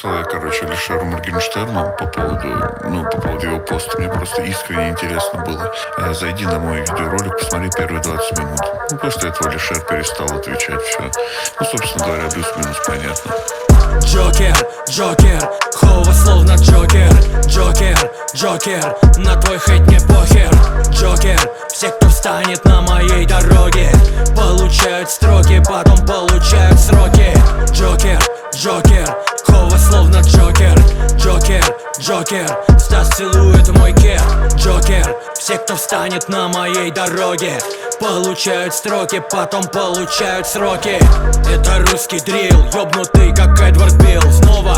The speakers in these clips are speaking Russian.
Я, короче, Алишеру Моргенштерну по поводу его поста. Мне просто искренне интересно было. Зайди на мой видеоролик, посмотри первые 20 минут. После этого Алишер перестал отвечать, все. Собственно говоря, плюс-минус понятно. Джокер, Джокер, Хова словно Джокер. Джокер, Джокер, на твой хейт не похер. Джокер, все, кто встанет на моей дороге, получают строки, потом получают сроки. Джокер, Джокер, Хова словно Джокер. Джокер, Джокер, Стас целует мой кер. Джокер, все, кто встанет на моей дороге, получают строки, потом получают сроки. Это русский дрил, ёбнутый как Эдвард Билл. Снова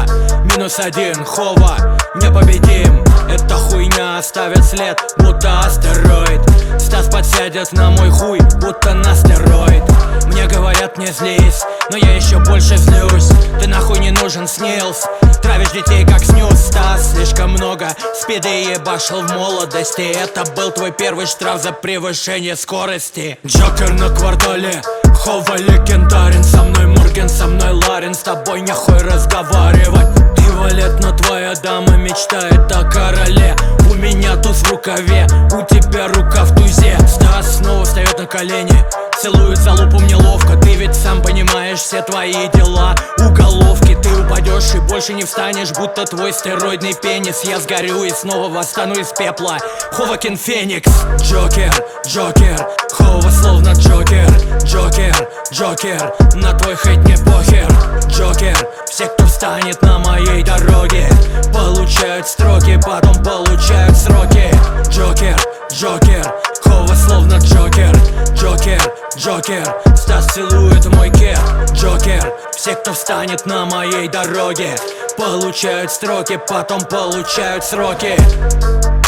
-1, Хова, непобедим. Эта хуйня оставит след, будто астероид. Стас подсядет на мой хуй, будто на стероид. Мне говорят, не злись, но я еще больше злюсь. Ты нахуй не нужен, снилс. Травишь детей как снюс. Стас, слишком много спиды ебашил в молодости. Это был твой первый штраф за превышение скорости. Джокер на квартале, Хова легендарен. Со мной Морген, со мной Ларин. С тобой нехуй разговаривать. Ты валет, но твоя дама мечтает о короле. У меня туз в рукаве, у тебя рука в тузе. Стас снова встает на колени, целует за лупу, мне ловко. Ты ведь сам понимаешь все твои дела. Уголовки, ты упадешь и больше не встанешь, будто твой стероидный пенис. Я сгорю и снова восстану из пепла. Ховакин Феникс. Джокер, Джокер, Хова словно Джокер. Джокер, Джокер, на твой хейт не похер. Джокер, все, кто встанет на моей дороге, получают строки, потом получают сроки. Джокер, Джокер, Хова словно Джокер. Джокер, Джокер, Стас целует мой кер. Джокер, все, кто встанет на моей дороге, получают строки, потом получают сроки.